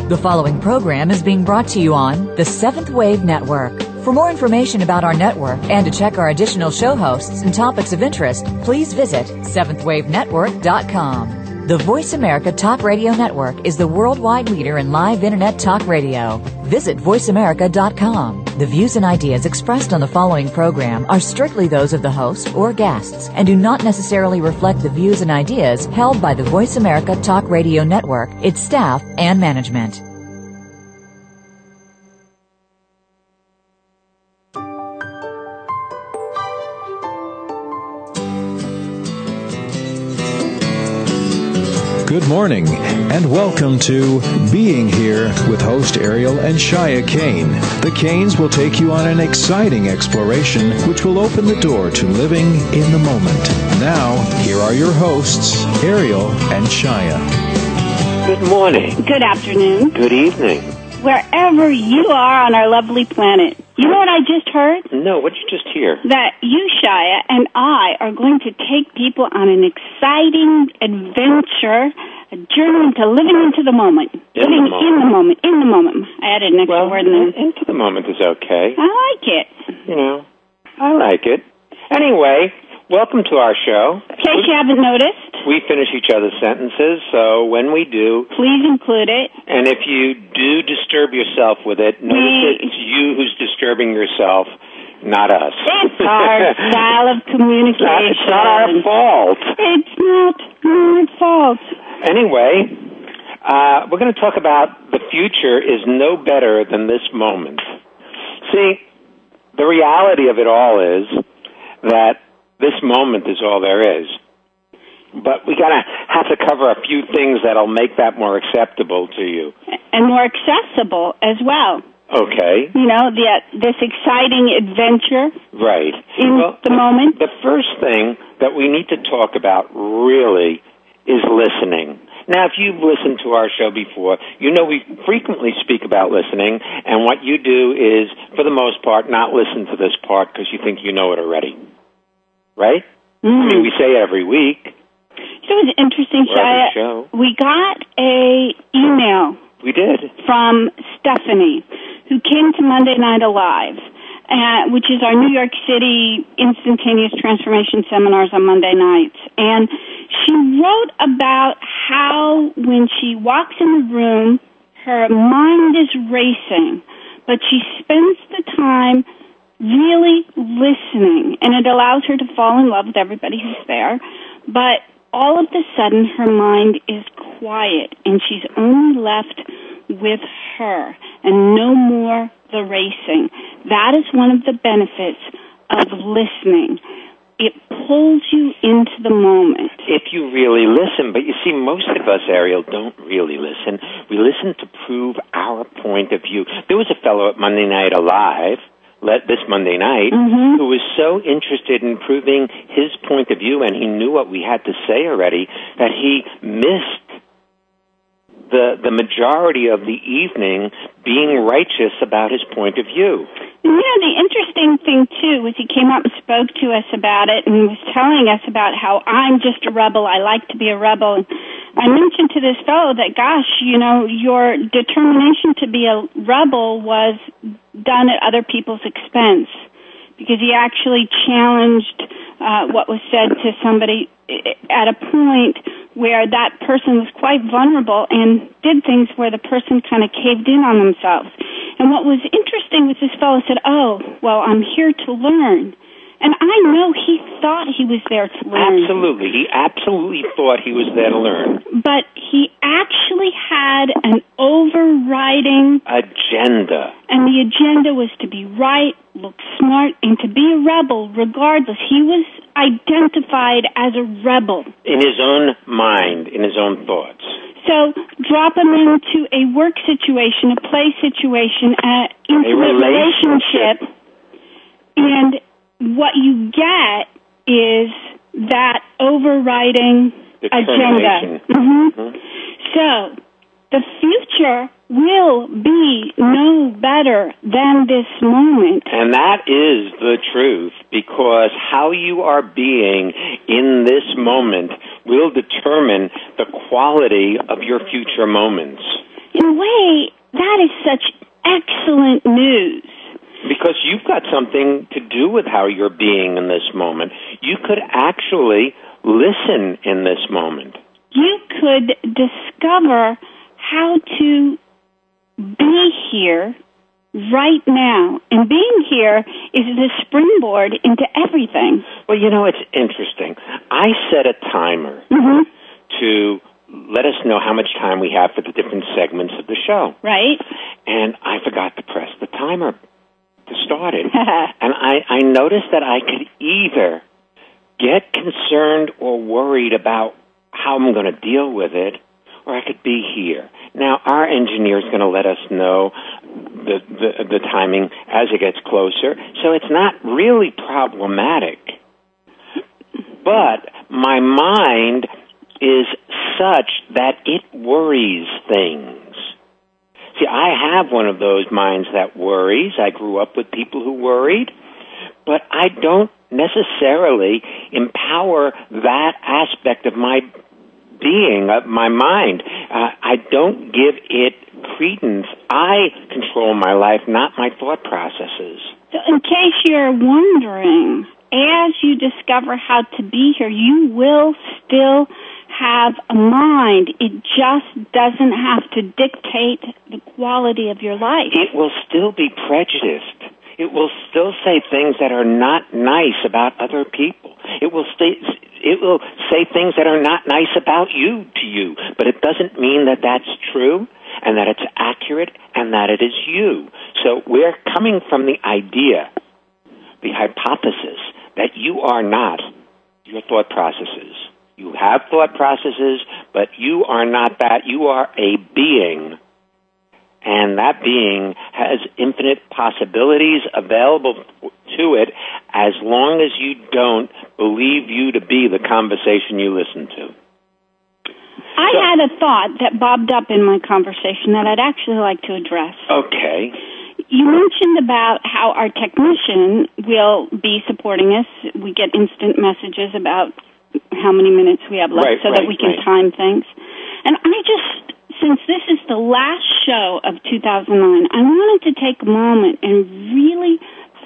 The following program is being brought to you on the Seventh Wave Network. For more information about our network and to check our additional show hosts and topics of interest, please visit seventhwavenetwork.com. The Voice America Talk Radio Network is the worldwide leader in live Internet talk radio. Visit voiceamerica.com. The views and ideas expressed on the following program are strictly those of the host or guests and do not necessarily reflect the views and ideas held by the Voice America Talk Radio Network, its staff, and management. Good morning, and welcome to Being Here with host Ariel and Shia Kane. The Kanes will take you on an exciting exploration which will open the door to living in the moment. Now, here are your hosts, Ariel and Shia. Good morning. Good afternoon. Good evening. Wherever you are on our lovely planet. You know what I just heard? No, what did you just hear? That you, Shia, and I are going to take people on an exciting adventure, a journey into living into the moment. In the moment. I added an extra word in there. Into the moment is okay. I like it. You know, I like it. Anyway, welcome to our show. In case you haven't noticed. We finish each other's sentences, so when we do... Please include it. And if you do disturb yourself with it, notice it's you who's disturbing yourself, not us. It's our style of communication. It's not our fault. It's not our fault. Anyway, we're going to talk about the future is no better than this moment. See, the reality of it all is that this moment is all there is. But we have to cover a few things that'll make that more acceptable to you. And more accessible as well. Okay. You know, this exciting adventure. Right. In the moment. The first thing that we need to talk about really is listening. Now, if you've listened to our show before, you know we frequently speak about listening, and what you do is, for the most part, not listen to this part because you think you know it already. Right? Mm. I mean, we say it every week. You know what's interesting, Shia? We got a email. We did. From Stephanie, who came to Monday Night Alive, which is our New York City instantaneous transformation seminars on Monday nights. And she wrote about how when she walks in the room, her mind is racing, but she spends the time really listening, and it allows her to fall in love with everybody who's there. But all of a sudden, her mind is quiet, and she's only left with her, and no more the racing. That is one of the benefits of listening. It pulls you into the moment. If you really listen, but you see, most of us, Ariel, don't really listen. We listen to prove our point of view. There was a fellow at Monday Night Alive, this Monday night, who was so interested in proving his point of view, and he knew what we had to say already, that he missed the majority of the evening being righteous about his point of view. You know, the interesting thing, too, was he came up and spoke to us about it and was telling us about how I'm just a rebel, I like to be a rebel. And I mentioned to this fellow that, gosh, you know, your determination to be a rebel was done at other people's expense, because he actually challenged what was said to somebody at a point where that person was quite vulnerable and did things where the person kind of caved in on themselves. And what was interesting was this fellow said, oh, well, I'm here to learn. And I know he thought he was there to learn. Absolutely. He absolutely thought he was there to learn. But he actually had an overriding agenda. And the agenda was to be right, look smart, and to be a rebel regardless. He was identified as a rebel. In his own mind, in his own thoughts. So drop him into a work situation, a play situation, an intimate relationship, and what you get is that overriding agenda. So the future will be no better than this moment. And that is the truth, because how you are being in this moment will determine the quality of your future moments. In a way, me, that is such excellent news. Because you've got something to do with how you're being in this moment. You could actually listen in this moment. You could discover how to be here right now. And being here is the springboard into everything. Well, it's interesting. I set a timer to let us know how much time we have for the different segments of the show. Right. And I forgot to press the timer to start it. And I noticed that I could either get concerned or worried about how I'm going to deal with it, or I could be here. Now, our engineer is going to let us know the timing as it gets closer, so it's not really problematic. But my mind is such that it worries things. See, I have one of those minds that worries. I grew up with people who worried, but I don't necessarily empower that aspect of my being, of my mind. I don't give it credence. I control my life, not my thought processes. So in case you're wondering, as you discover how to be here, you will still have a mind. It just doesn't have to dictate the quality of your life. It will still be prejudiced. It will still say things that are not nice about other people. It will say things that are not nice about you to you, but it doesn't mean that that's true and that it's accurate and that it is you. So we're coming from the idea, the hypothesis, that you are not your thought processes. You have thought processes, but you are not that. You are a being. And that being has infinite possibilities available to it as long as you don't believe you to be the conversation you listen to. I had a thought that bobbed up in my conversation that I'd actually like to address. Okay. You mentioned about how our technician will be supporting us. We get instant messages about how many minutes we have left that we can time things. And since this is the last show of 2009, I wanted to take a moment and really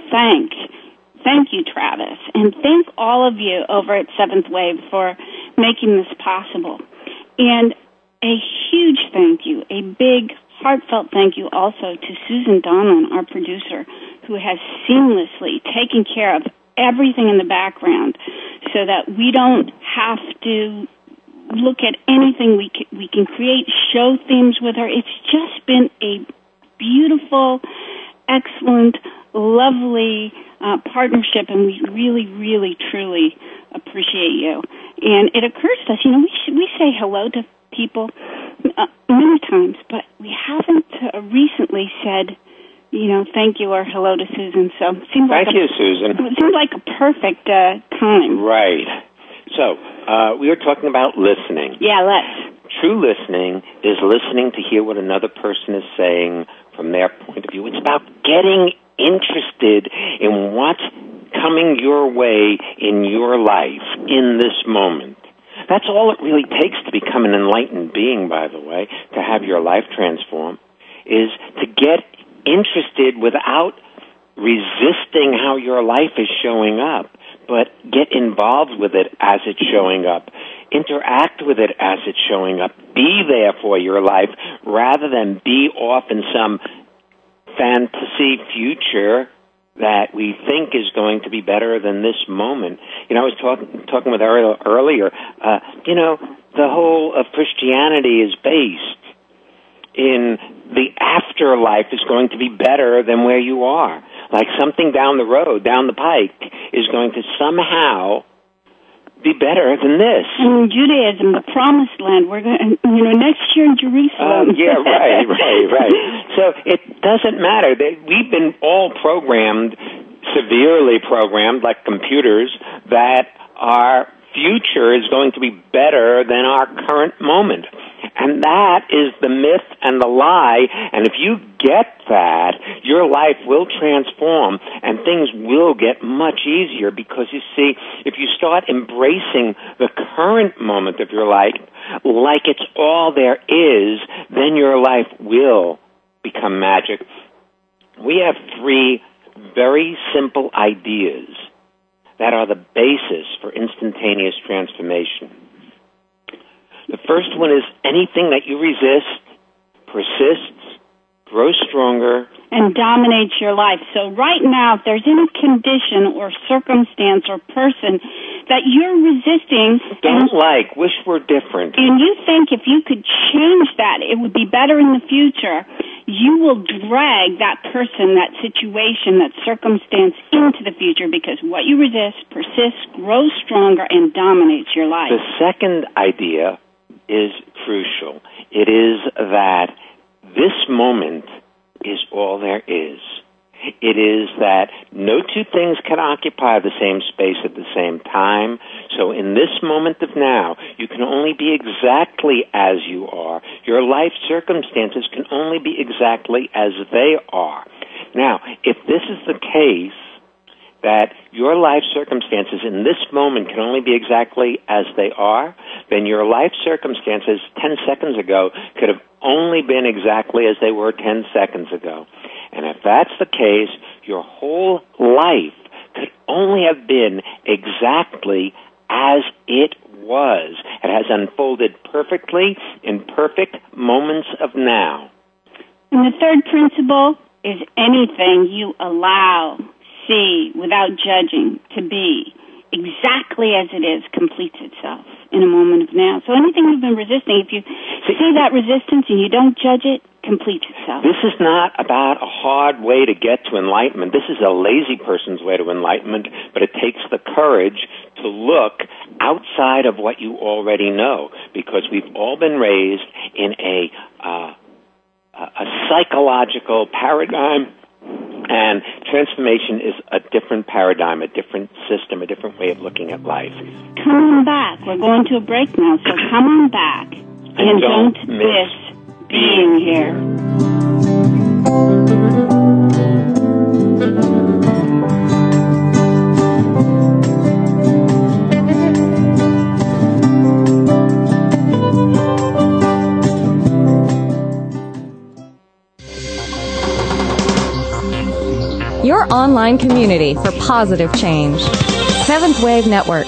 thank you, Travis, and thank all of you over at Seventh Wave for making this possible. And a huge thank you, a big, heartfelt thank you also to Susan Donlan, our producer, who has seamlessly taken care of everything in the background so that we don't have to look at anything. We can create show themes with her. It's just been a beautiful, excellent, lovely partnership, and we really, really, truly appreciate you. And it occurs to us, we say hello to people many times, but we haven't recently said, thank you or hello to Susan. So thank you, Susan. It seems like a perfect time. Right. So we were talking about listening. Yeah, let's. True listening is listening to hear what another person is saying from their point of view. It's about getting interested in what's coming your way in your life in this moment. That's all it really takes to become an enlightened being, by the way, to have your life transform, is to get interested without resisting how your life is showing up, but get involved with it as it's showing up. Interact with it as it's showing up. Be there for your life rather than be off in some fantasy future that we think is going to be better than this moment. I was talking with Ariel earlier. The whole of Christianity is based in the afterlife is going to be better than where you are. Like something down the road, down the pike, is going to somehow be better than this. And in Judaism, the promised land, we're going next year in Jerusalem. Yeah, right. So it doesn't matter. We've been all programmed, severely programmed, like computers, that our future is going to be better than our current moment. And that is the myth and the lie. And if you get that, your life will transform and things will get much easier, because you see, if you start embracing the current moment of your life like it's all there is, then your life will become magic. We have 3 very simple ideas that are the basis for instantaneous transformation. The first one is anything that you resist persists, grows stronger, and dominates your life. So right now, if there's any condition or circumstance or person that you're resisting, wish were different, and you think if you could change that, it would be better in the future, you will drag that person, that situation, that circumstance into the future, because what you resist persists, grows stronger, and dominates your life. The second idea is crucial. It is that this moment is all there is. It is that no 2 things can occupy the same space at the same time. So in this moment of now, you can only be exactly as you are. Your life circumstances can only be exactly as they are. Now, if this is the case, that your life circumstances in this moment can only be exactly as they are, then your life circumstances 10 seconds ago could have only been exactly as they were 10 seconds ago. And if that's the case, your whole life could only have been exactly as it was. It has unfolded perfectly in perfect moments of now. And the third principle is anything you allow, see, without judging, to be exactly as it is completes itself in a moment of now. So anything you've been resisting, if you see that resistance and you don't judge it, completes itself. This is not about a hard way to get to enlightenment. This is a lazy person's way to enlightenment, but it takes the courage to look outside of what you already know, because we've all been raised in a psychological paradigm. And transformation is a different paradigm, a different system, a different way of looking at life. Come on back. We're going to a break now, so come on back. And don't miss being here. Your online community for positive change. Seventh Wave Network.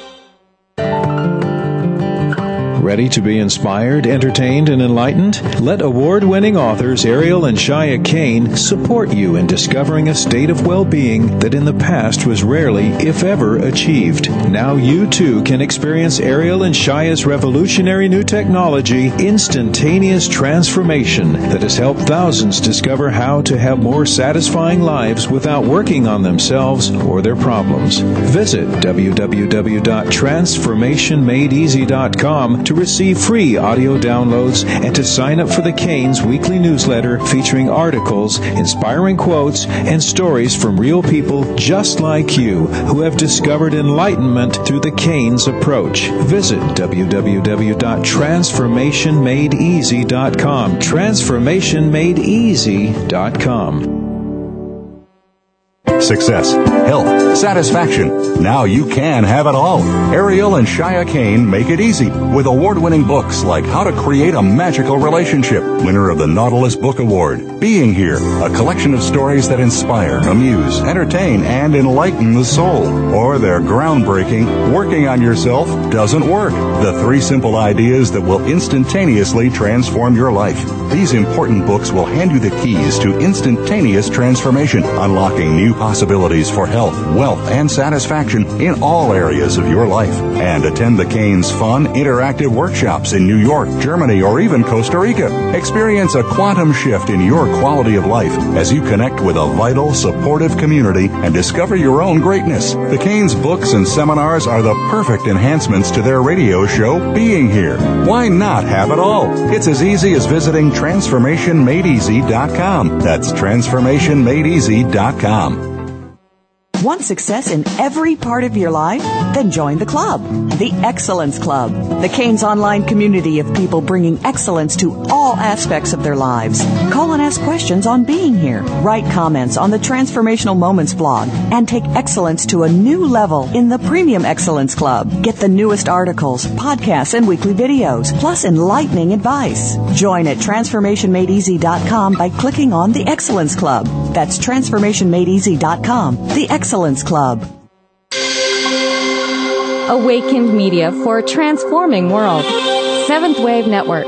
Ready to be inspired, entertained, and enlightened? Let award-winning authors Ariel and Shia Kane support you in discovering a state of well-being that in the past was rarely, if ever, achieved. Now you too can experience Ariel and Shia's revolutionary new technology, instantaneous transformation, that has helped thousands discover how to have more satisfying lives without working on themselves or their problems. Visit www.transformationmadeeasy.com to receive free audio downloads and to sign up for the Canes weekly newsletter featuring articles, inspiring quotes, and stories from real people just like you who have discovered enlightenment through the Canes approach. Visit www.transformationmadeeasy.com. Transformationmadeeasy.com. Success, health, satisfaction. Now you can have it all. Ariel and Shia Kane make it easy with award-winning books like How to Create a Magical Relationship, winner of the Nautilus Book Award, Being Here, a collection of stories that inspire, amuse, entertain, and enlighten the soul, or their groundbreaking Working on Yourself Doesn't Work, the 3 simple ideas that will instantaneously transform your life. These important books will hand you the keys to instantaneous transformation, unlocking new possibilities for health, wealth, and satisfaction in all areas of your life. And attend the Canes' fun, interactive workshops in New York, Germany, or even Costa Rica. Experience a quantum shift in your quality of life as you connect with a vital, supportive community and discover your own greatness. The Canes' books and seminars are the perfect enhancements to their radio show, Being Here. Why not have it all? It's as easy as visiting TransformationMadeEasy.com. That's TransformationMadeEasy.com. Want success in every part of your life? Then join the club, the Excellence Club, the Canes online community of people bringing excellence to all aspects of their lives. Call and ask questions on being here. Write comments on the Transformational Moments blog and take excellence to a new level in the Premium Excellence Club. Get the newest articles, podcasts, and weekly videos, plus enlightening advice. Join at TransformationMadeEasy.com by clicking on the Excellence Club. That's TransformationMadeEasy.com, the Excellence Club. Awakened Media for a transforming world. Seventh Wave Network.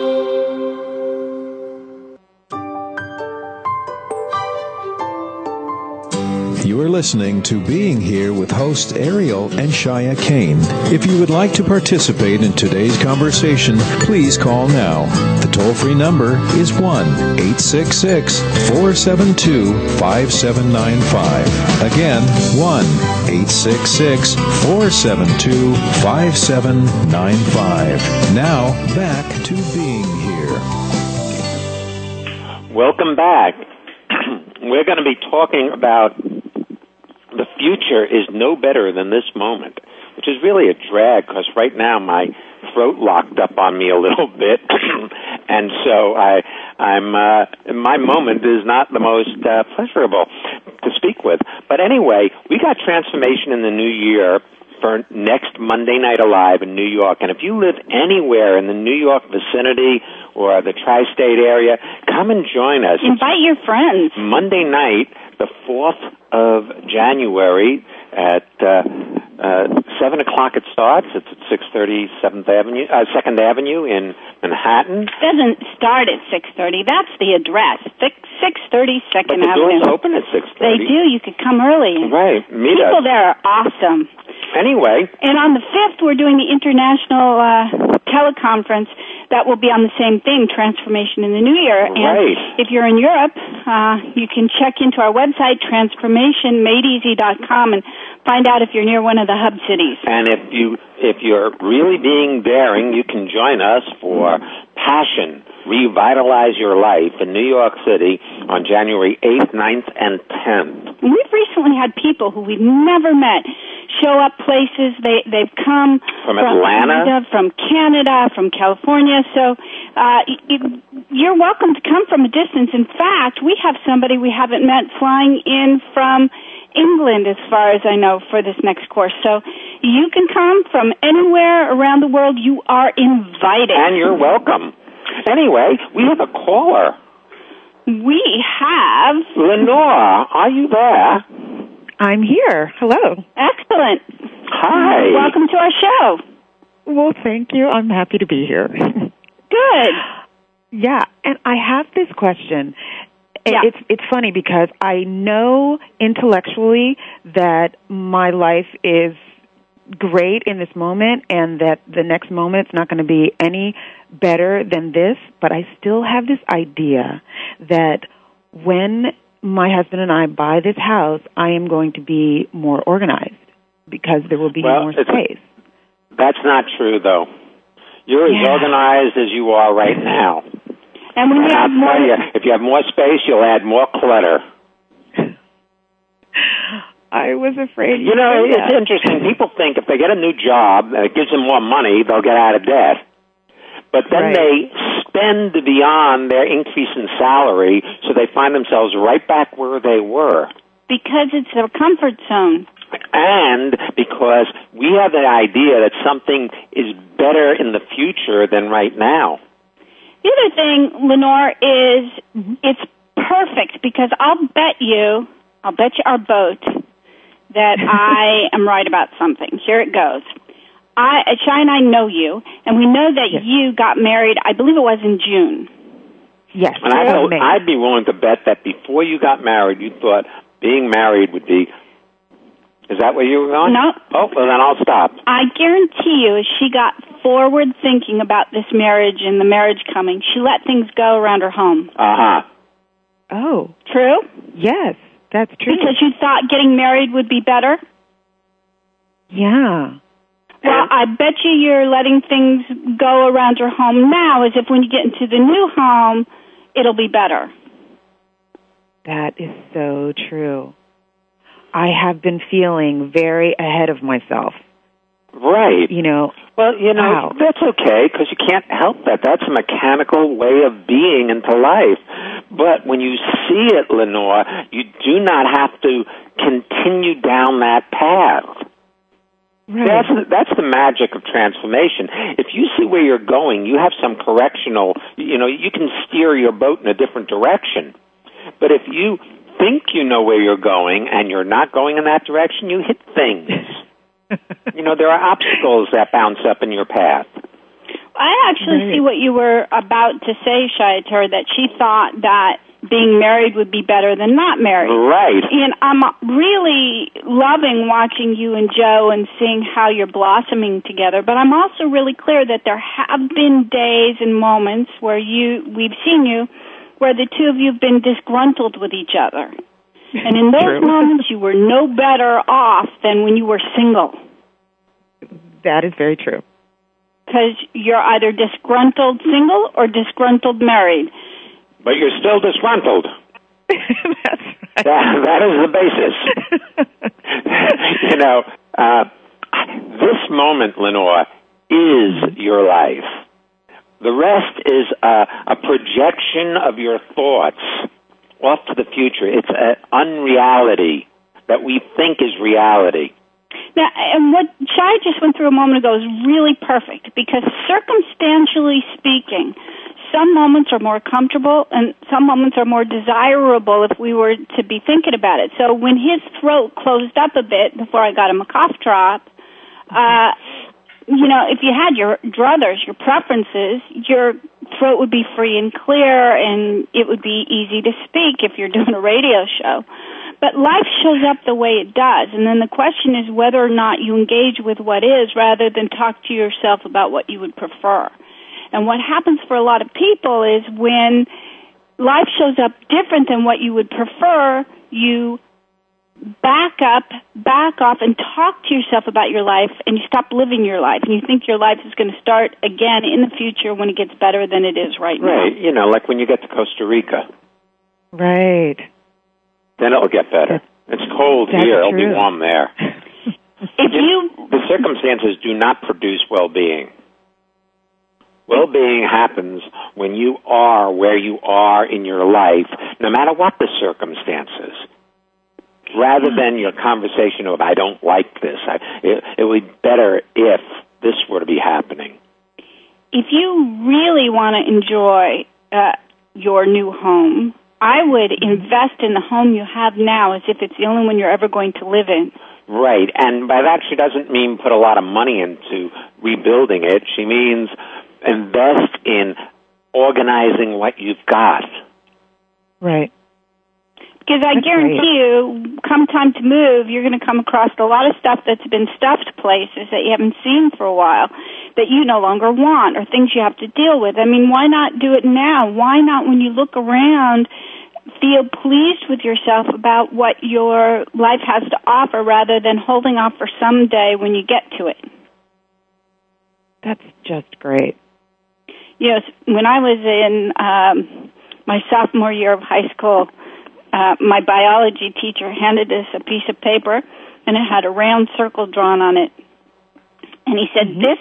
You are listening to Being Here with hosts Ariel and Shia Kane. If you would like to participate in today's conversation, please call now. The toll-free number is 1-866-472-5795. Again, 1-866-472-5795. Now, back to Being Here. Welcome back. We're going to be talking about the future is no better than this moment, which is really a drag because right now my throat locked up on me a little bit, and so my moment is not the most pleasurable to speak with. But anyway, we got transformation in the new year for next Monday Night Alive in New York, and if you live anywhere in the New York vicinity or the tri-state area, come and join us. Invite your friends. Monday night, the 4th of January at 7 o'clock it starts. It's at 630 2nd Avenue in Manhattan. It doesn't start at 6:30. That's the address. 630 2nd Avenue. But the doors open at 6:30. They do. You could come early. Right. Meet us. People there are awesome. Anyway. And on the 5th, we're doing the international teleconference that will be on the same thing, Transformation in the New Year. Right. And if you're in Europe, you can check into our website, transformationmadeeasy.com, and find out if you're near one of the hub cities. And if you're really being daring, you can join us for Passion, Revitalize Your Life in New York City on January 8th, 9th, and 10th. We've recently had people who we've never met show up places. They've come from Atlanta, from Canada, from California. So you're welcome to come from a distance. In fact, we have somebody we haven't met flying in from England, as far as I know, for this next course. So you can come from anywhere around the world. You are invited. And you're welcome. Anyway, we have a caller. We have... Lenore, are you there? I'm here. Hello. Excellent. Hi. Welcome to our show. Well, thank you. I'm happy to be here. Good. Yeah, and I have this question. Yeah. It's funny because I know intellectually that my life is great in this moment and that the next moment it's not going to be any better than this, but I still have this idea that when my husband and I buy this house, I am going to be more organized because there will be more space. That's not true, though. You're as organized as you are right now. And when you have more... if you have more space, you'll add more clutter. I was afraid. You know, it's interesting. People think if they get a new job and it gives them more money, they'll get out of debt. But then they spend beyond their increase in salary, so they find themselves right back where they were. Because it's a comfort zone. And because we have the idea that something is better in the future than right now. The other thing, Lenore, is it's perfect because I'll bet you our boat that I am right about something. Here it goes. Shai and I know you, and we know that you got married, I believe it was in June. Yes. And I'd be willing to bet that before you got married, you thought being married would be... Is that where you were going? No. Oh, well, then I'll stop. I guarantee you, as she got forward thinking about this marriage and the marriage coming, she let things go around her home. Uh-huh. Oh. True? Yes, that's true. Because you thought getting married would be better? Yeah. Well, I bet you're letting things go around your home now as if when you get into the new home, it'll be better. That is so true. I have been feeling very ahead of myself. Right. Well, wow. That's okay, because you can't help that. That's a mechanical way of being into life. But when you see it, Lenore, you do not have to continue down that path. Right. That's the magic of transformation. If you see where you're going, you have some correctional, you can steer your boat in a different direction. But if you think you know where you're going and you're not going in that direction, you hit things. There are obstacles that bounce up in your path. I actually see what you were about to say, Shyatar, that she thought that being married would be better than not married. Right. And I'm really loving watching you and Joe and seeing how you're blossoming together. But I'm also really clear that there have been days and moments where we've seen you, where the two of you have been disgruntled with each other. And in those moments, you were no better off than when you were single. That is very true. Because you're either disgruntled single or disgruntled married. But you're still disgruntled. That's right. That is the basis. This moment, Lenore, is your life. The rest is a projection of your thoughts off to the future. It's an unreality that we think is reality. Now, and what Shai just went through a moment ago is really perfect, because circumstantially speaking, some moments are more comfortable and some moments are more desirable if we were to be thinking about it. So when his throat closed up a bit before I got him a cough drop, if you had your druthers, your preferences, your throat would be free and clear and it would be easy to speak if you're doing a radio show. But life shows up the way it does, and then the question is whether or not you engage with what is rather than talk to yourself about what you would prefer. And what happens for a lot of people is when life shows up different than what you would prefer, you back off, and talk to yourself about your life, and you stop living your life, and you think your life is going to start again in the future when it gets better than it is right now. Right, like when you get to Costa Rica. Right. Then it'll get better. It's cold here. It'll be warm there. The circumstances do not produce well-being. Well-being happens when you are where you are in your life, no matter what the circumstances, rather than your conversation of, I don't like this. It would be better if this were to be happening. If you really want to enjoy your new home, I would invest in the home you have now as if it's the only one you're ever going to live in. Right, and by that she doesn't mean put a lot of money into rebuilding it. She means invest in organizing what you've got. Right. Because I guarantee you, come time to move, you're going to come across a lot of stuff that's been stuffed places that you haven't seen for a while that you no longer want, or things you have to deal with. I mean, why not do it now? Why not, when you look around, feel pleased with yourself about what your life has to offer rather than holding off for someday when you get to it? That's just great. When I was in my sophomore year of high school, my biology teacher handed us a piece of paper, and it had a round circle drawn on it. And he said, this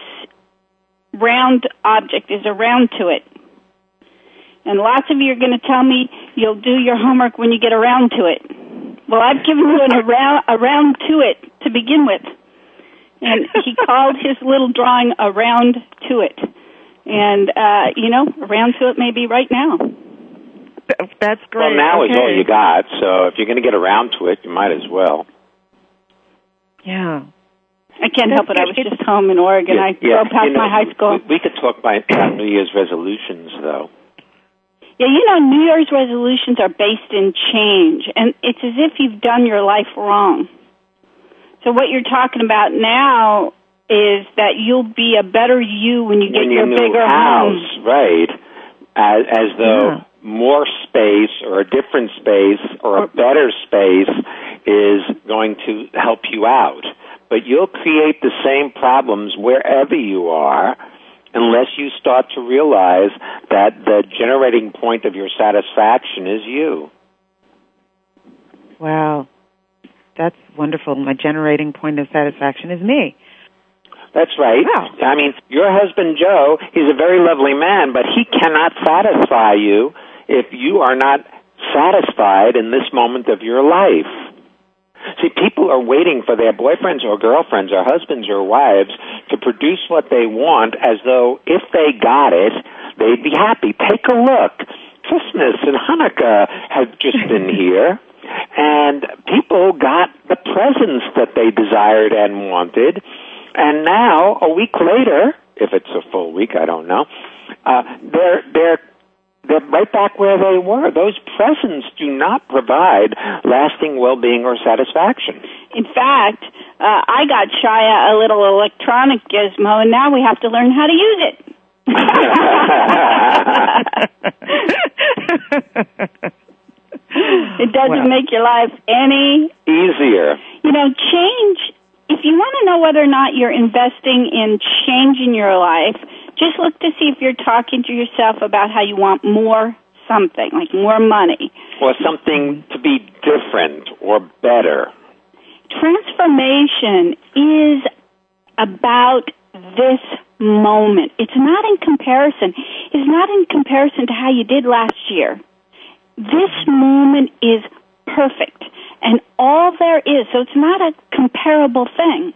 round object is a round to it. And lots of you are going to tell me you'll do your homework when you get around to it. Well, I've given you a round to it to begin with. And he called his little drawing a round to it. And, around to it may be right now. That's great. Well, now is all you got, so if you're going to get around to it, you might as well. Yeah. I can't help it. I was just home in Oregon. I drove past my high school. We could talk about New Year's resolutions, though. Yeah, New Year's resolutions are based in change, and it's as if you've done your life wrong. So what you're talking about now is that you'll be a better you when you get your bigger house, home. Right. As though more space or a different space or a better space is going to help you out. But you'll create the same problems wherever you are unless you start to realize that the generating point of your satisfaction is you. Wow. that's wonderful. My generating point of satisfaction is me. That's right. Wow. I mean, your husband, Joe, he's a very lovely man, but he cannot satisfy you if you are not satisfied in this moment of your life. See, people are waiting for their boyfriends or girlfriends or husbands or wives to produce what they want as though if they got it, they'd be happy. Take a look. Christmas and Hanukkah have just been here, and people got the presents that they desired and wanted. And now, a week later, if it's a full week, I don't know, they're right back where they were. Those presents do not provide lasting well-being or satisfaction. In fact, I got Shia a little electronic gizmo, and now we have to learn how to use it. It doesn't make your life any easier. You know, change. If you want to know whether or not you're investing in change in your life, just look to see if you're talking to yourself about how you want more something, like more money. Or something to be different or better. Transformation is about this moment. It's not in comparison. It's not in comparison to how you did last year. This moment is perfect. And all there is, so it's not a comparable thing.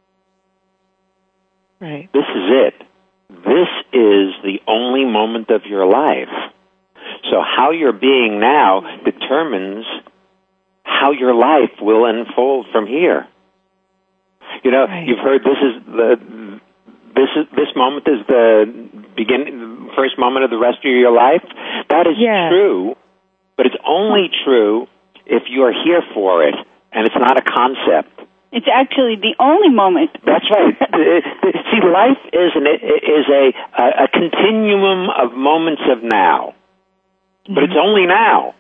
Right. This is it. This is the only moment of your life. So how you're being now determines how your life will unfold from here. You know, You've heard this moment is the first moment of the rest of your life. That is true, but it's only true if you're here for it, and it's not a concept. It's actually the only moment. That's right. See, life is a continuum of moments of now, but it's only now.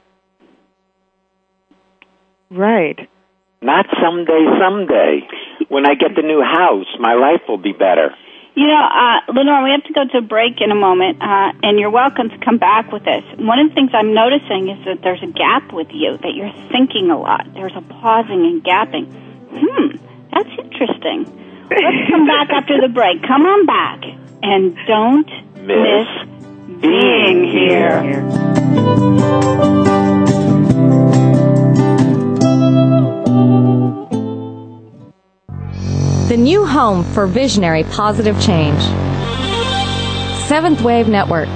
Right. Not someday. When I get the new house, my life will be better. You know, Lenore, we have to go to a break in a moment, and you're welcome to come back with us. One of the things I'm noticing is that there's a gap with you, that you're thinking a lot. There's a pausing and gapping. That's interesting. Let's come back after the break. Come on back, and don't miss being here. The new home for visionary positive change. Seventh Wave Network.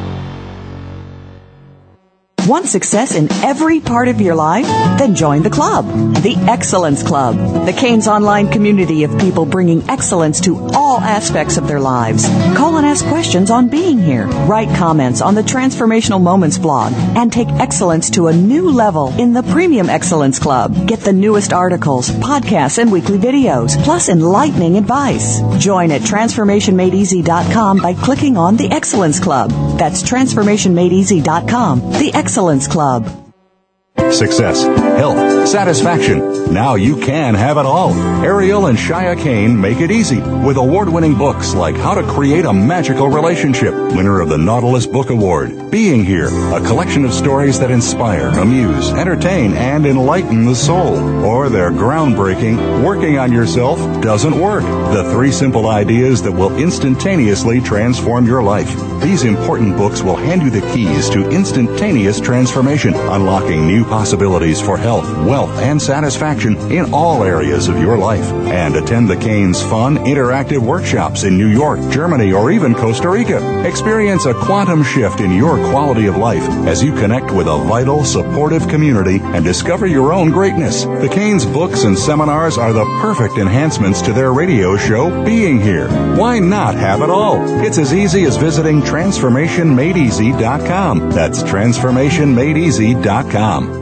Want success in every part of your life? Then join the club, the Excellence Club, the Canes online community of people bringing excellence to all aspects of their lives. Call and ask questions on being here. Write comments on the Transformational Moments blog and take excellence to a new level in the Premium Excellence Club. Get the newest articles, podcasts, and weekly videos, plus enlightening advice. Join at TransformationMadeEasy.com by clicking on the Excellence Club. That's TransformationMadeEasy.com. The Excellence Club. Success, health, satisfaction. Now you can have it all. Ariel and Shia Kane make it easy with award-winning books like How to Create a Magical Relationship, winner of the Nautilus Book Award. Being Here, a collection of stories that inspire, amuse, entertain, and enlighten the soul. Or their groundbreaking, Working on Yourself Doesn't Work, the 3 simple ideas that will instantaneously transform your life. These important books will hand you the keys to instantaneous transformation, unlocking new possibilities for health, wealth, and satisfaction in all areas of your life. And attend the Canes' fun, interactive workshops in New York, Germany, or even Costa Rica. Experience a quantum shift in your quality of life as you connect with a vital, supportive community and discover your own greatness. The Canes' books and seminars are the perfect enhancements to their radio show, Being Here. Why not have it all? It's as easy as visiting TransformationMadeEasy.com. That's TransformationMadeEasy.com.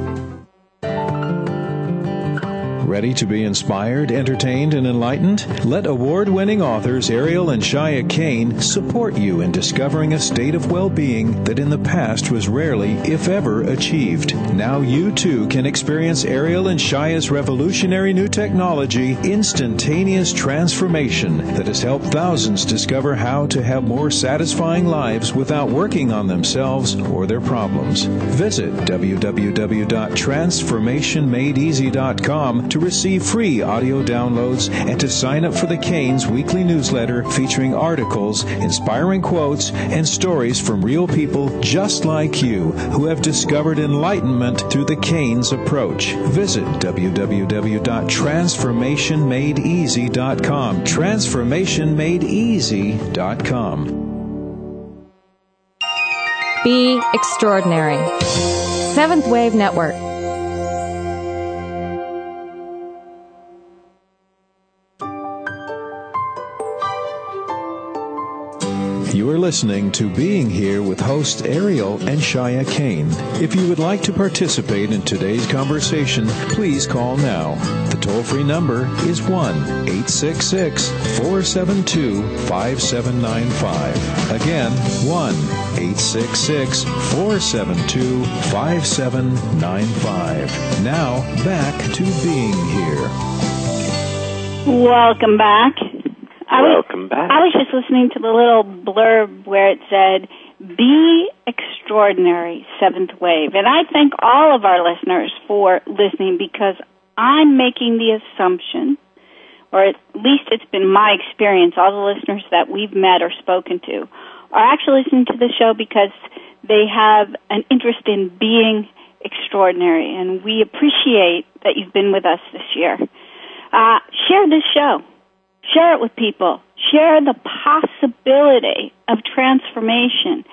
Ready to be inspired, entertained, and enlightened? Let award-winning authors Ariel and Shia Kane support you in discovering a state of well-being that in the past was rarely, if ever, achieved. Now you too can experience Ariel and Shia's revolutionary new technology, Instantaneous Transformation, that has helped thousands discover how to have more satisfying lives without working on themselves or their problems. Visit www.transformationmadeeasy.com to receive free audio downloads, and to sign up for the Canes weekly newsletter featuring articles, inspiring quotes, and stories from real people just like you who have discovered enlightenment through the Canes approach. Visit www.transformationmadeeasy.com. Transformationmadeeasy.com. Be extraordinary. Seventh Wave Network. You are listening to Being Here with hosts Ariel and Shia Kane. If you would like to participate in today's conversation, please call now. The toll-free number is 1-866-472-5795. Again, 1-866-472-5795. Now, back to Being Here. Welcome back. Welcome back. I was just listening to the little blurb where it said, "Be extraordinary, Seventh Wave." And I thank all of our listeners for listening, because I'm making the assumption, or at least it's been my experience, all the listeners that we've met or spoken to are actually listening to the show because they have an interest in being extraordinary. And we appreciate that you've been with us this year. Share this show. Share it with people. Share the possibility of transformation.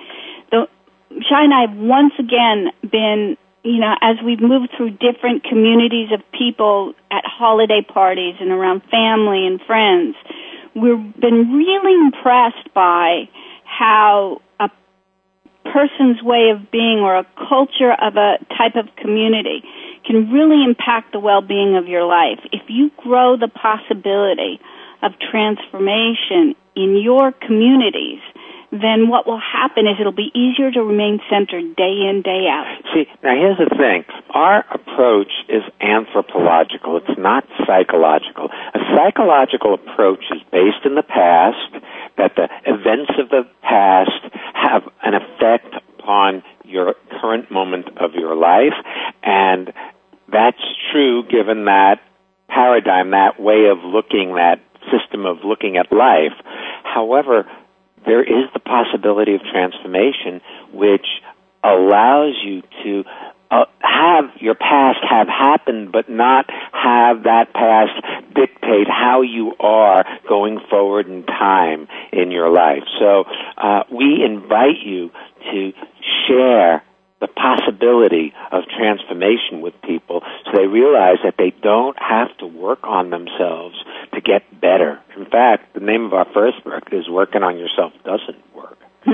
Shai and I have once again been, as we've moved through different communities of people at holiday parties and around family and friends, we've been really impressed by how a person's way of being or a culture of a type of community can really impact the well-being of your life. If you grow the possibility of transformation in your communities, then what will happen is it'll be easier to remain centered day in, day out. See, now here's the thing. Our approach is anthropological. It's not psychological. A psychological approach is based in the past, that the events of the past have an effect upon your current moment of your life, and that's true given that paradigm, that way of looking, that system of looking at life. However, there is the possibility of transformation, which allows you to have your past have happened, but not have that past dictate how you are going forward in time in your life. So we invite you to share the possibility of transformation with people so they realize that they don't have to work on themselves to get better. In fact, the name of our first book is Working on Yourself Doesn't Work.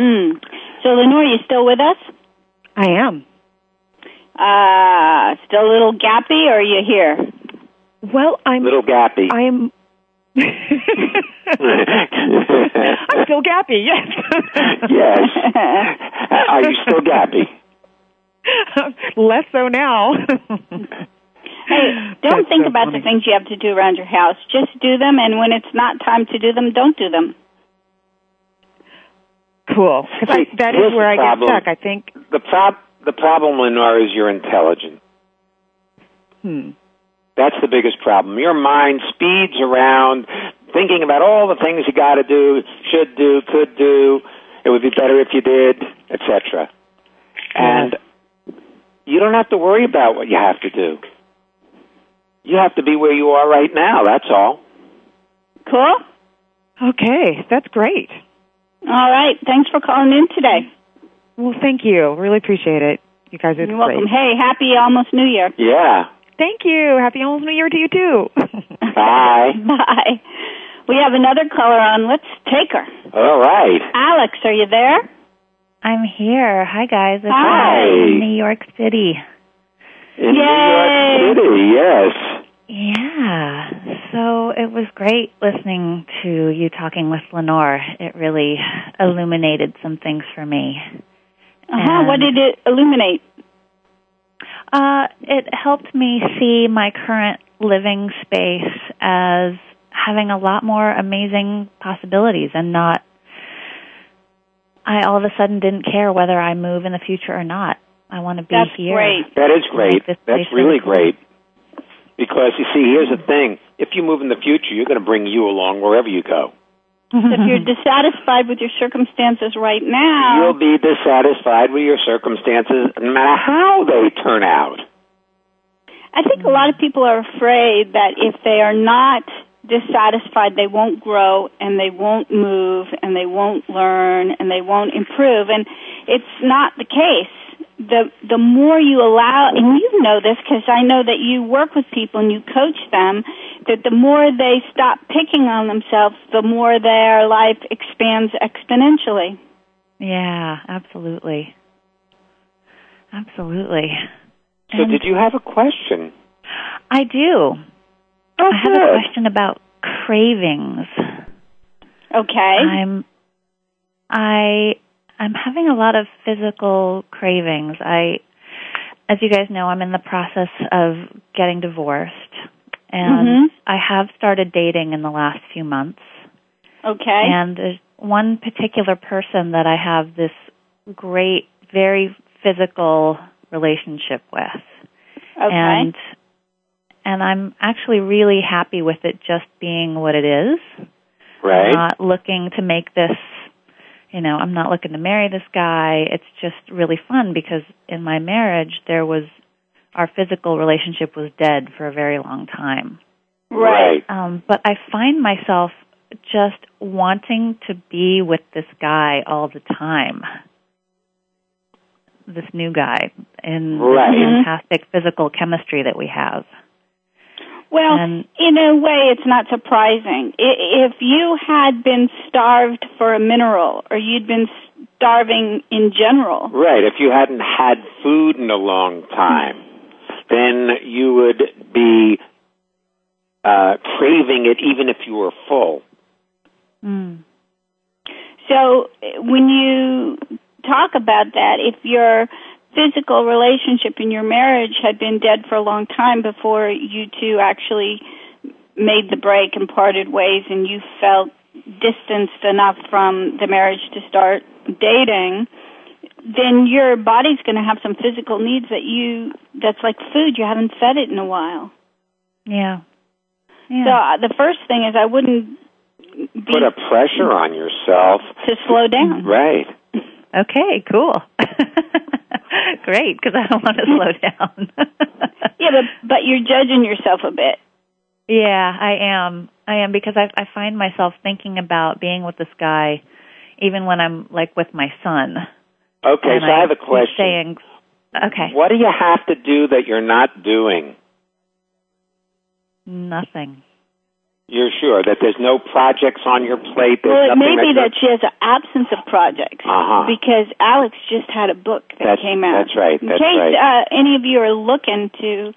So, Lenore, you still with us? I am. Still a little gappy, or are you here? Well, I'm... Little gappy. I'm... I'm still gappy, yes. Yes. Are you still gappy? Less so now. Hey, don't think about the things you have to do around your house. Just do them, and when it's not time to do them, don't do them. Cool. That is where I get stuck, I think. The problem, Lenore, is you're intelligent. That's the biggest problem. Your mind speeds around thinking about all the things you got to do, should do, could do, it would be better if you did, etc. And you don't have to worry about what you have to do. You have to be where you are right now, that's all. Cool? Okay, that's great. All right, thanks for calling in today. Well, thank you. Really appreciate it. You guys are You're welcome. Hey, happy almost New Year. Yeah. Thank you. Happy almost New Year to you, too. Bye. Bye. We have another caller on. Let's take her. All right. Alex, are you there? I'm here. Hi, guys. It's Hi. in New York City. In New York City, yes. Yeah. So it was great listening to you talking with Lenore. It really illuminated some things for me. What did it illuminate? It helped me see my current living space as having a lot more amazing possibilities and not... I all of a sudden didn't care whether I move in the future or not. I want to be here. Great. That is great. That's really great. Because, you see, here's the thing. If you move in the future, you're going to bring you along wherever you go. So if you're dissatisfied with your circumstances right now... You'll be dissatisfied with your circumstances no matter how they turn out. I think a lot of people are afraid that if they are not dissatisfied, they won't grow, and they won't move, and they won't learn, and they won't improve. And it's not the case. The more you allow, and you know this because I know that you work with people and you coach them, that the more they stop picking on themselves, the more their life expands exponentially. Yeah, absolutely. Absolutely. So did you have a question? I do. Oh, I have a question about cravings. Okay. I'm having a lot of physical cravings. As you guys know, I'm in the process of getting divorced, and I have started dating in the last few months. Okay. And there's one particular person that I have this great, very physical relationship with. Okay. And I'm actually really happy with it just being what it is. Right. I'm not looking to make this, I'm not looking to marry this guy. It's just really fun because in my marriage, our physical relationship was dead for a very long time. Right. But I find myself just wanting to be with this guy all the time. This new guy in the fantastic physical chemistry that we have. Well, in a way, it's not surprising. If you had been starved for a mineral, or you'd been starving in general. Right. If you hadn't had food in a long time, then you would be craving it even if you were full. Mm. So when you talk about that, if your physical relationship in your marriage had been dead for a long time before you two actually made the break and parted ways and you felt distanced enough from the marriage to start dating, then your body's going to have some physical needs that's like food. You haven't fed it in a while. Yeah. So the first thing is I wouldn't put a pressure on yourself to slow down. Right. Okay, cool. Great, because I don't want to slow down. Yeah, but you're judging yourself a bit. Yeah, I am because I find myself thinking about being with this guy even when I'm like with my son. Okay, so I have a question. Okay. What do you have to do that you're not doing? Nothing. You're sure that there's no projects on your plate? Well, it may be that she has an absence of projects because Alex just had a book that came out. That's right. In case any of you are looking to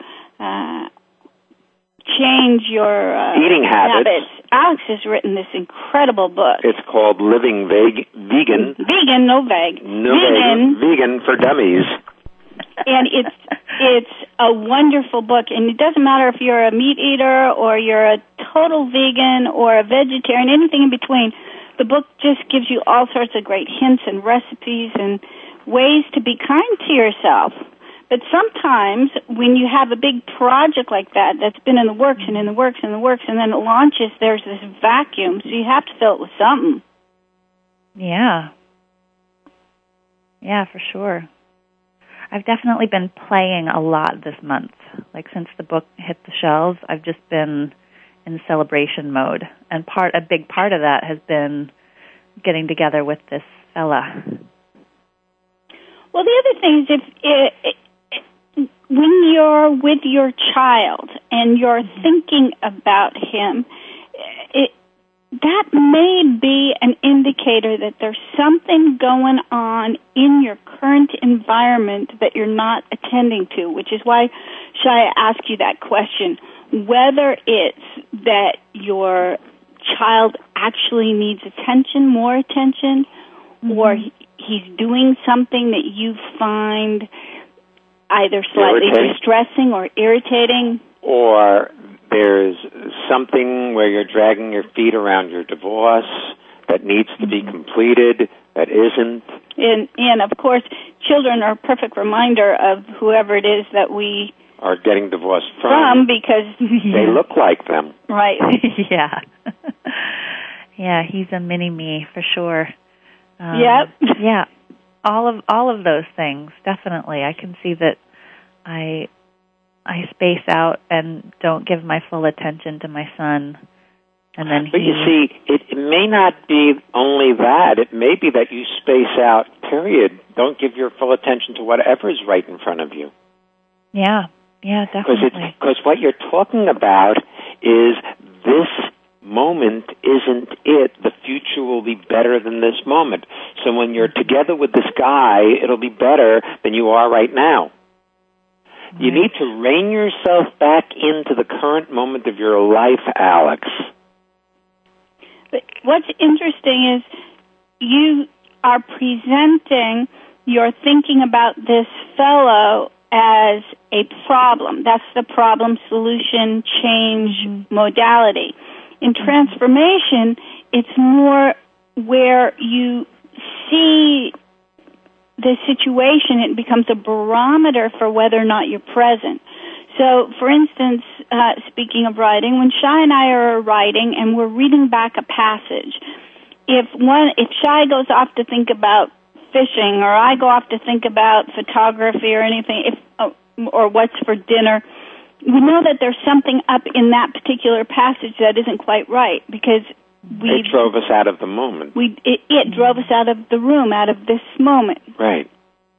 change your eating habits, Alex has written this incredible book. It's called Living Vegan. Vegan, no vague. Vegan for Dummies. And it's a wonderful book, and it doesn't matter if you're a meat eater or you're a total vegan or a vegetarian, anything in between. The book just gives you all sorts of great hints and recipes and ways to be kind to yourself. But sometimes when you have a big project like that that's been in the works and in the works and in the works, and then it launches, there's this vacuum, so you have to fill it with something. Yeah. Yeah, for sure. I've definitely been playing a lot this month. Like since the book hit the shelves, I've just been in celebration mode. And a big part of that has been getting together with this fella. Well, the other thing is when you're with your child and you're thinking about him, that may be an indicator that there's something going on in your current environment that you're not attending to, which is why Shia asked you that question, whether it's that your child actually needs attention, more attention, or he's doing something that you find either slightly distressing or irritating. Or there's something where you're dragging your feet around your divorce that needs to be completed, that isn't. And of course, children are a perfect reminder of whoever it is that we are getting divorced from because they look like them. Right. Yeah. Yeah, he's a mini-me for sure. Yep. Yeah, all of those things, definitely. I can see that I space out and don't give my full attention to my son. And then But you see, it may not be only that. It may be that you space out, period. Don't give your full attention to whatever is right in front of you. Yeah, definitely. Because what you're talking about is this moment isn't it. The future will be better than this moment. So when you're together with this guy, it'll be better than you are right now. Right. You need to rein yourself back into the current moment of your life, Alex. But what's interesting is you are presenting your thinking about this fellow as a problem. That's the problem solution change modality. In transformation, it's more where you see the situation, it becomes a barometer for whether or not you're present. So, for instance, speaking of writing, when Shai and I are writing and we're reading back a passage, if Shai goes off to think about fishing, or I go off to think about photography or anything, or what's for dinner, we know that there's something up in that particular passage that isn't quite right because it drove us out of the moment. It drove us out of the room, out of this moment. Right.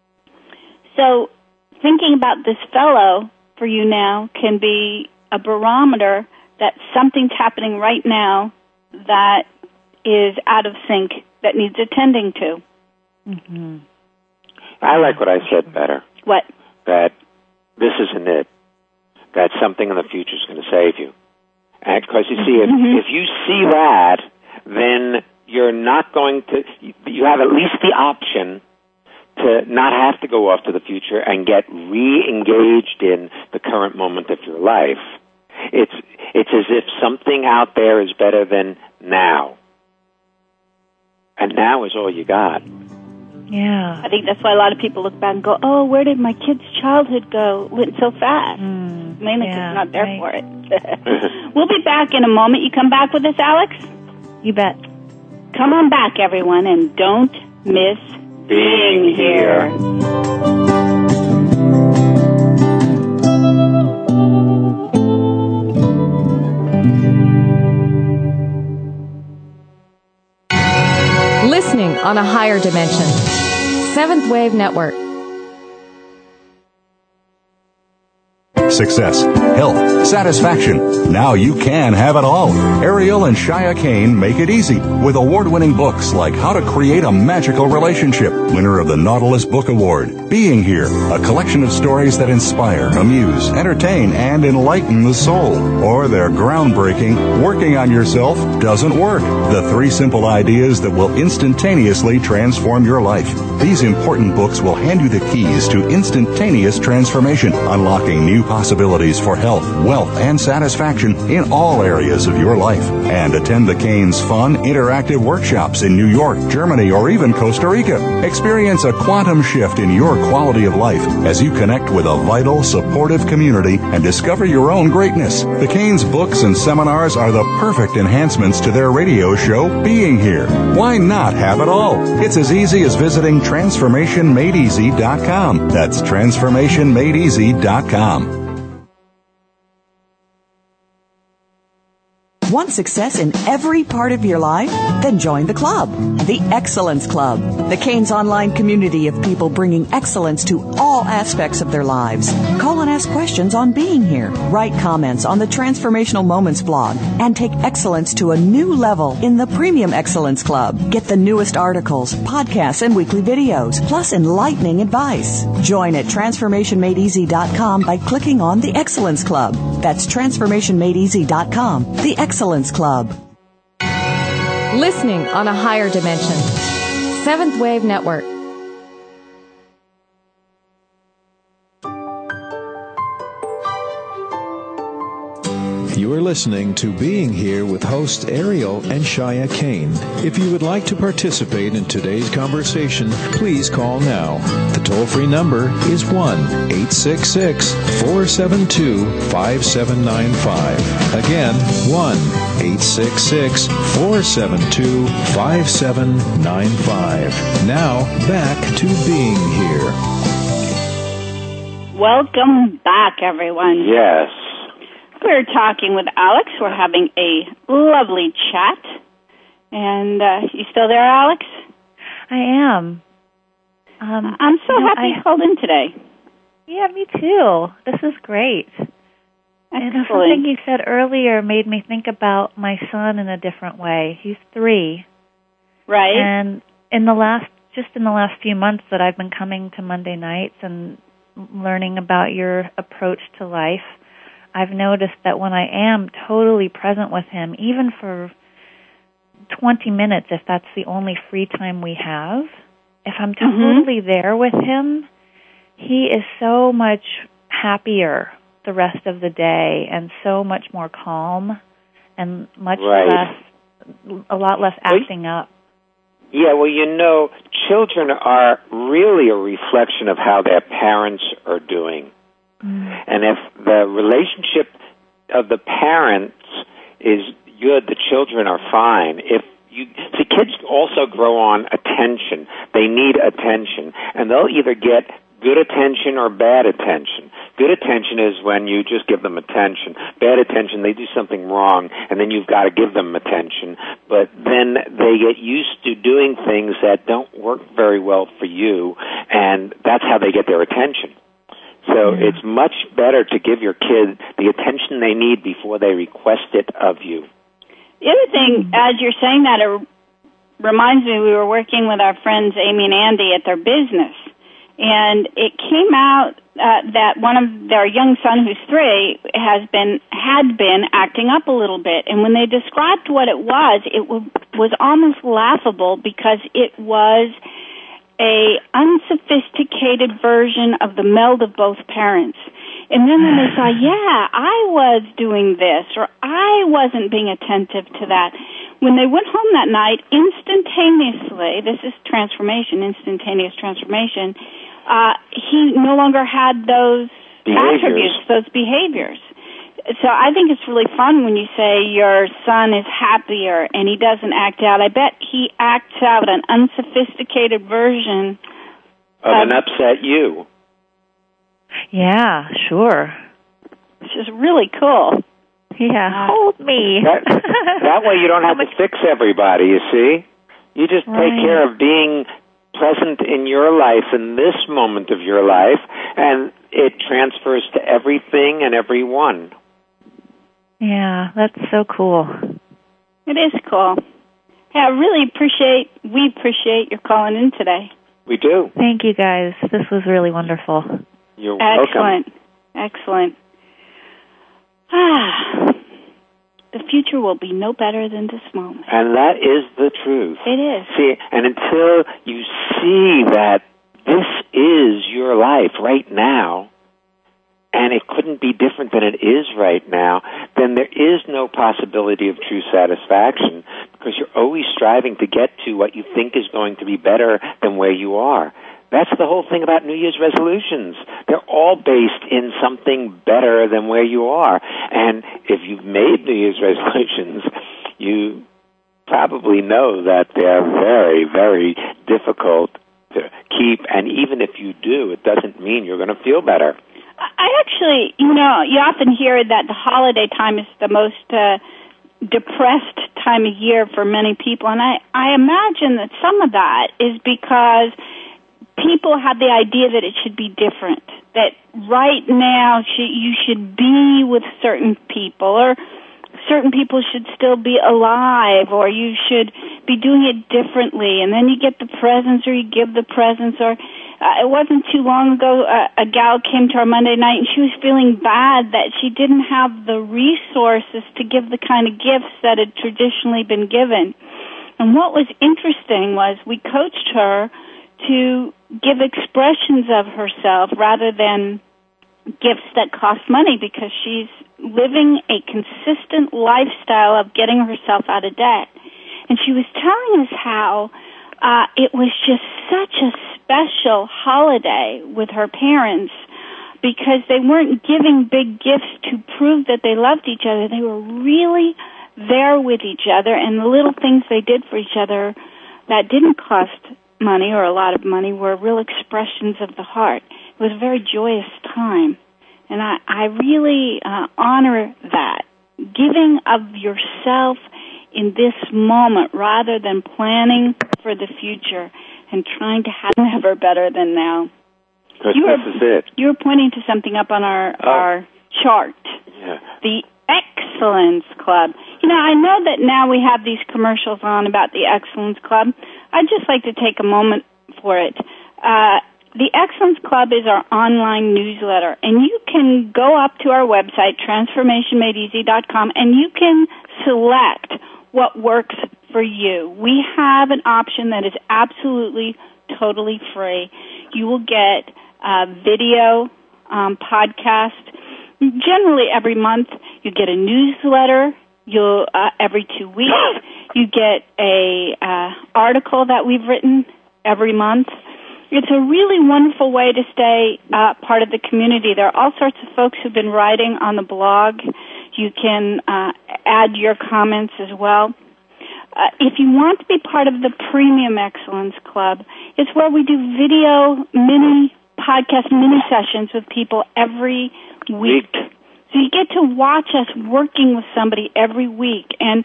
So, thinking about this fellow for you now can be a barometer that something's happening right now that is out of sync, that needs attending to. Mm-hmm. I like what I said better. What? That this isn't it. That something in the future is going to save you. And because you see, if you see that, then you're not going to, you have at least the option to not have to go off to the future and get re-engaged in the current moment of your life. It's as if something out there is better than now. And now is all you got. Yeah. I think that's why a lot of people look back and go, oh, where did my kid's childhood go? It went so fast. Mainly because they're not there for it. We'll be back in a moment. You come back with us, Alex? You bet. Come on back, everyone, and don't miss being here. Listening on a higher dimension. Seventh Wave Network. Success, health, satisfaction. Now you can have it all. Ariel and Shia Kane make it easy with award-winning books like How to Create a Magical Relationship, winner of the Nautilus Book Award, Being Here, a collection of stories that inspire, amuse, entertain, and enlighten the soul. Or their groundbreaking, Working on Yourself Doesn't Work, the 3 simple ideas that will instantaneously transform your life. These important books will hand you the keys to instantaneous transformation, unlocking new possibilities for health, wealth, and satisfaction in all areas of your life. And attend the Kane's fun, interactive workshops in New York, Germany, or even Costa Rica. Experience a quantum shift in your quality of life as you connect with a vital, supportive community and discover your own greatness. The Kane's books and seminars are the perfect enhancements to their radio show, Being Here. Why not have it all? It's as easy as visiting TransformationMadeEasy.com. That's TransformationMadeEasy.com. Want success in every part of your life? Then join the club, the Excellence Club, the Kane's online community of people bringing excellence to all aspects of their lives. Call and ask questions on Being Here. Write comments on the Transformational Moments blog and take excellence to a new level in the Premium Excellence Club. Get the newest articles, podcasts, and weekly videos, plus enlightening advice. Join at TransformationMadeEasy.com by clicking on the Excellence Club. That's TransformationMadeEasy.com, the Excellence Club. Listening on a higher dimension. Seventh Wave Network. You are listening to Being Here with hosts Ariel and Shia Kane. If you would like to participate in today's conversation, please call now. The toll-free number is 1-866-472-5795. Again, 1-866-472-5795. Now, back to Being Here. Welcome back, everyone. Yes. We're talking with Alex. We're having a lovely chat. And you still there, Alex? I am. I'm so happy you called in today. Yeah, me too. This is great. And something you said earlier made me think about my son in a different way. He's 3. Right. And in the last few months that I've been coming to Monday nights and learning about your approach to life, I've noticed that when I am totally present with him, even for 20 minutes, if that's the only free time we have, if I'm totally there with him, he is so much happier the rest of the day and so much more calm and a lot less acting up. Yeah, well, children are really a reflection of how their parents are doing. And if the relationship of the parents is good, the children are fine. The kids also grow on attention. They need attention. And they'll either get good attention or bad attention. Good attention is when you just give them attention. Bad attention, they do something wrong, and then you've got to give them attention. But then they get used to doing things that don't work very well for you, and that's how they get their attention. So it's much better to give your kid the attention they need before they request it of you. The other thing, as you're saying that, it reminds me we were working with our friends Amy and Andy at their business. And it came out that one of their young son, who's 3, had been acting up a little bit. And when they described what it was almost laughable because it was a unsophisticated version of the meld of both parents. And then when they saw, I was doing this, or I wasn't being attentive to that, when they went home that night, instantaneously, this is instantaneous transformation, he no longer had those attributes, those behaviors. So I think it's really fun when you say your son is happier and he doesn't act out. I bet he acts out an unsophisticated version of an upset you. Yeah, sure. Which is really cool. Yeah, hold me. That way you don't have to fix everybody, you see? You just take care of being present in your life, in this moment of your life, and it transfers to everything and everyone. Yeah, that's so cool. It is cool. Yeah, we appreciate your calling in today. We do. Thank you, guys. This was really wonderful. You're welcome. Excellent. The future will be no better than this moment. And that is the truth. It is. See, and until you see that this is your life right now, and it couldn't be different than it is right now, then there is no possibility of true satisfaction, because you're always striving to get to what you think is going to be better than where you are. That's the whole thing about New Year's resolutions. They're all based in something better than where you are. And if you've made New Year's resolutions, you probably know that they're very, very difficult to keep. And even if you do, it doesn't mean you're going to feel better. I actually, you often hear that the holiday time is the most depressed time of year for many people. And I imagine that some of that is because people have the idea that it should be different, that right now you should be with certain people, or certain people should still be alive, or you should be doing it differently, and then you get the presents or you give the presents. Or it wasn't too long ago a gal came to our Monday night and she was feeling bad that she didn't have the resources to give the kind of gifts that had traditionally been given. And what was interesting was we coached her to give expressions of herself rather than gifts that cost money, because she's living a consistent lifestyle of getting herself out of debt. And she was telling us how it was just such a special holiday with her parents because they weren't giving big gifts to prove that they loved each other. They were really there with each other, and the little things they did for each other that didn't cost money or a lot of money were real expressions of the heart. It was a very joyous time, and I really honor that. Giving of yourself in this moment rather than planning for the future and trying to have never better than now. This is it. You were pointing to something up on our chart. Yeah. The Excellence Club. I know that now we have these commercials on about the Excellence Club. I'd just like to take a moment for it. The Excellence Club is our online newsletter, and you can go up to our website, transformationmadeeasy.com, and you can select what works for you. We have an option that is absolutely, totally free. You will get a video podcast. Generally, every month, you get a newsletter. Every 2 weeks, you get a article that we've written every month. It's a really wonderful way to stay part of the community. There are all sorts of folks who've been writing on the blog. You can add your comments as well. If you want to be part of the Premium Excellence Club, it's where we do video podcast mini sessions with people every week. So you get to watch us working with somebody every week. And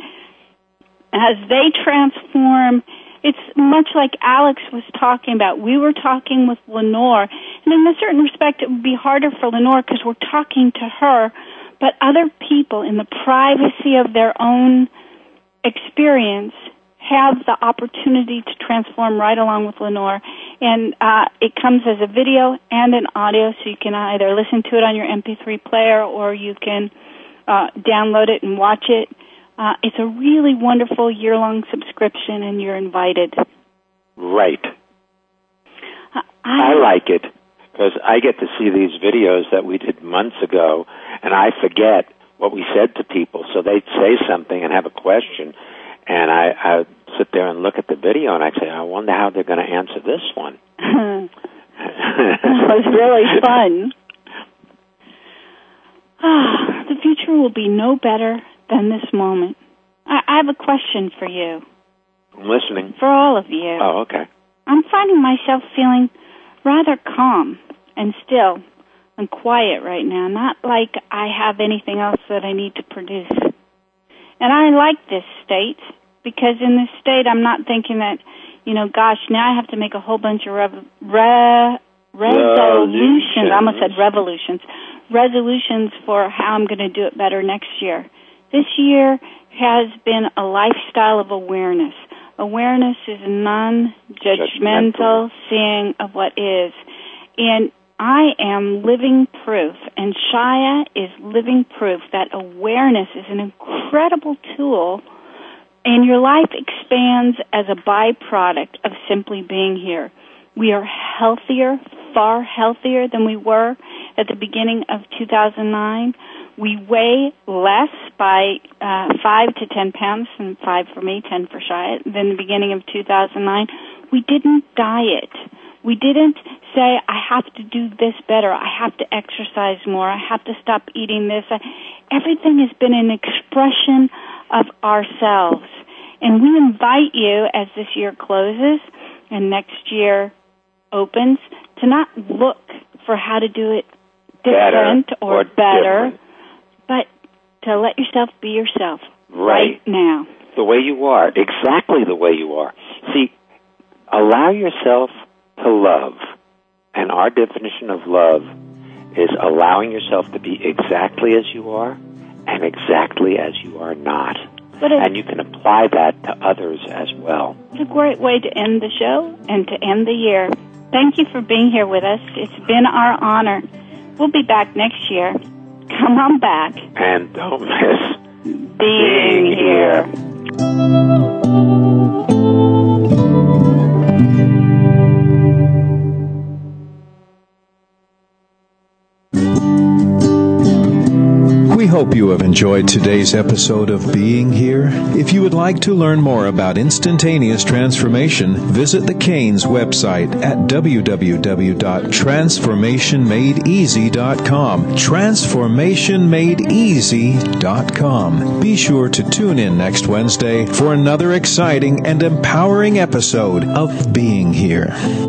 as they transform, it's much like Alex was talking about. We were talking with Lenore. And in a certain respect, it would be harder for Lenore because we're talking to her. But other people, in the privacy of their own experience, have the opportunity to transform right along with Lenore. And it comes as a video and an audio, so you can either listen to it on your MP3 player or you can download it and watch it. It's a really wonderful year-long subscription, and you're invited. Right. I like it because I get to see these videos that we did months ago, and I forget what we said to people, so they'd say something and have a question, and I sit there and look at the video, and I say, I wonder how they're going to answer this one. It was really fun. The future will be no better than this moment. I have a question for you. I'm listening. For all of you. Oh, okay. I'm finding myself feeling rather calm and still and quiet right now, not like I have anything else that I need to produce. And I like this state because in this state I'm not thinking that, gosh, now I have to make a whole bunch of resolutions. I almost said revolutions. Resolutions for how I'm going to do it better next year. This year has been a lifestyle of awareness. Awareness is a non-judgmental seeing of what is. And I am living proof, and Shia is living proof that awareness is an incredible tool, and your life expands as a byproduct of simply being here. We are healthier, far healthier than we were at the beginning of 2009. We weigh less by 5 to 10 pounds, and 5 for me, 10 for Shia, than the beginning of 2009. We didn't diet. We didn't say, I have to do this better. I have to exercise more. I have to stop eating this. Everything has been an expression of ourselves. And we invite you, as this year closes and next year opens, to not look for how to do it different or better, but to let yourself be yourself right now. The way you are, exactly the way you are. See, allow yourself to love. And our definition of love is allowing yourself to be exactly as you are and exactly as you are not. And you can apply that to others as well. It's a great way to end the show and to end the year. Thank you for being here with us. It's been our honor. We'll be back next year. Come on back. And don't miss being here. We hope you have enjoyed today's episode of Being Here. If you would like to learn more about instantaneous transformation, visit the Canes website at www.transformationmadeeasy.com. Transformationmadeeasy.com. Be sure to tune in next Wednesday for another exciting and empowering episode of Being Here.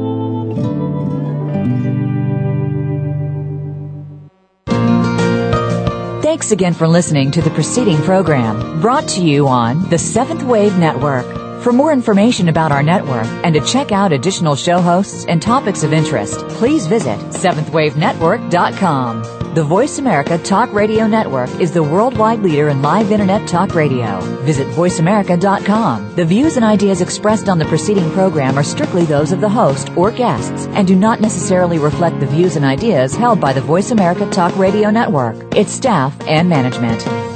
Thanks again for listening to the preceding program, brought to you on the Seventh Wave Network. For more information about our network and to check out additional show hosts and topics of interest, please visit seventhwavenetwork.com. The Voice America Talk Radio Network is the worldwide leader in live Internet talk radio. Visit voiceamerica.com. The views and ideas expressed on the preceding program are strictly those of the host or guests and do not necessarily reflect the views and ideas held by the Voice America Talk Radio Network, its staff, and management.